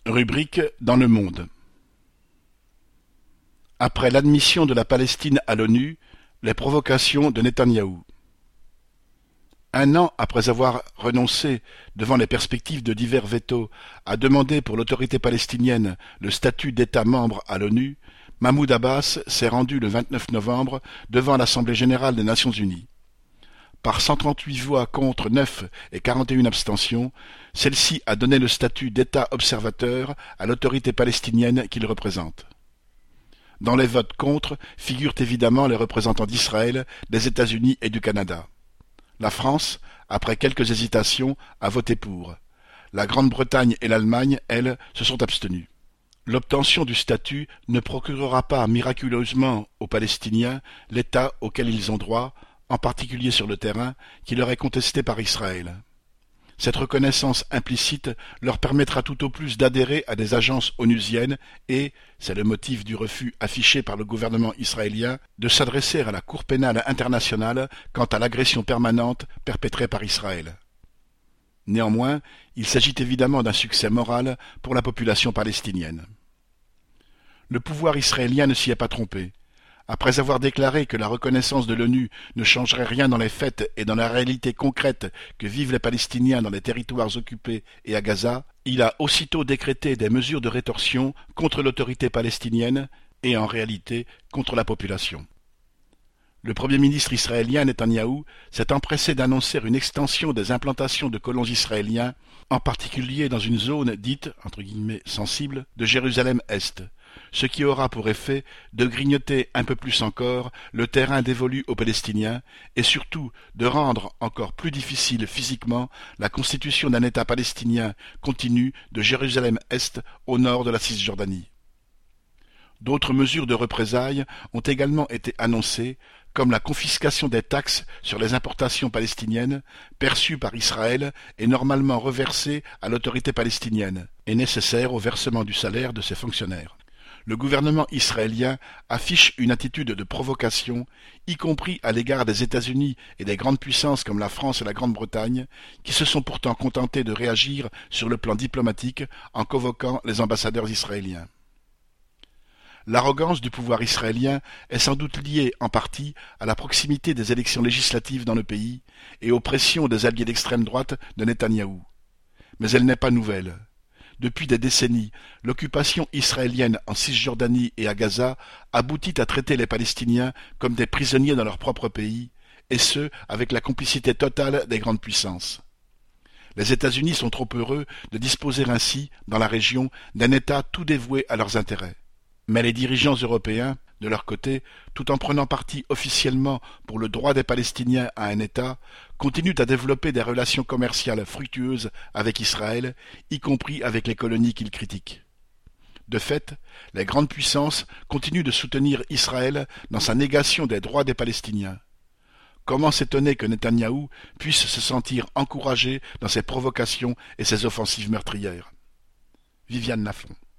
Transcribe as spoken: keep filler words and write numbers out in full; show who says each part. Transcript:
Speaker 1: Rubrique dans le monde. Après l'admission de la Palestine à l'ONU, les provocations de Netanyahou. Un an après avoir renoncé, devant les perspectives de divers vétos, à demander pour l'autorité palestinienne le statut d'État membre à l'ONU, Mahmoud Abbas s'est rendu le vingt-neuf novembre devant l'Assemblée générale des Nations unies. Par cent trente-huit voix contre neuf et quarante et une abstentions, celle-ci a donné le statut d'État observateur à l'autorité palestinienne qu'il représente. Dans les votes contre figurent évidemment les représentants d'Israël, des États-Unis et du Canada. La France, après quelques hésitations, a voté pour. La Grande-Bretagne et l'Allemagne, elles, se sont abstenues. L'obtention du statut ne procurera pas miraculeusement aux Palestiniens l'État auquel ils ont droit, en particulier sur le terrain, qui leur est contesté par Israël. Cette reconnaissance implicite leur permettra tout au plus d'adhérer à des agences onusiennes et, c'est le motif du refus affiché par le gouvernement israélien, de s'adresser à la Cour pénale internationale quant à l'agression permanente perpétrée par Israël. Néanmoins, il s'agit évidemment d'un succès moral pour la population palestinienne. Le pouvoir israélien ne s'y est pas trompé. Après avoir déclaré que la reconnaissance de l'ONU ne changerait rien dans les faits et dans la réalité concrète que vivent les Palestiniens dans les territoires occupés et à Gaza, il a aussitôt décrété des mesures de rétorsion contre l'autorité palestinienne et en réalité contre la population. Le Premier ministre israélien Netanyahou s'est empressé d'annoncer une extension des implantations de colons israéliens, en particulier dans une zone dite entre guillemets sensible de Jérusalem-Est, ce qui aura pour effet de grignoter un peu plus encore le terrain dévolu aux Palestiniens et surtout de rendre encore plus difficile physiquement la constitution d'un État palestinien continu de Jérusalem-Est au nord de la Cisjordanie. D'autres mesures de représailles ont également été annoncées, comme la confiscation des taxes sur les importations palestiniennes, perçues par Israël et normalement reversées à l'autorité palestinienne, et nécessaires au versement du salaire de ses fonctionnaires. Le gouvernement israélien affiche une attitude de provocation, y compris à l'égard des États-Unis et des grandes puissances comme la France et la Grande-Bretagne, qui se sont pourtant contentés de réagir sur le plan diplomatique en convoquant les ambassadeurs israéliens. L'arrogance du pouvoir israélien est sans doute liée en partie à la proximité des élections législatives dans le pays et aux pressions des alliés d'extrême droite de Netanyahou. Mais elle n'est pas nouvelle. Depuis des décennies, l'occupation israélienne en Cisjordanie et à Gaza aboutit à traiter les Palestiniens comme des prisonniers dans leur propre pays, et ce, avec la complicité totale des grandes puissances. Les États-Unis sont trop heureux de disposer ainsi, dans la région, d'un État tout dévoué à leurs intérêts. Mais les dirigeants européens, de leur côté, tout en prenant parti officiellement pour le droit des Palestiniens à un État, continuent à développer des relations commerciales fructueuses avec Israël, y compris avec les colonies qu'ils critiquent. De fait, les grandes puissances continuent de soutenir Israël dans sa négation des droits des Palestiniens. Comment s'étonner que Netanyahou puisse se sentir encouragé dans ses provocations et ses offensives meurtrières? Viviane Lafont.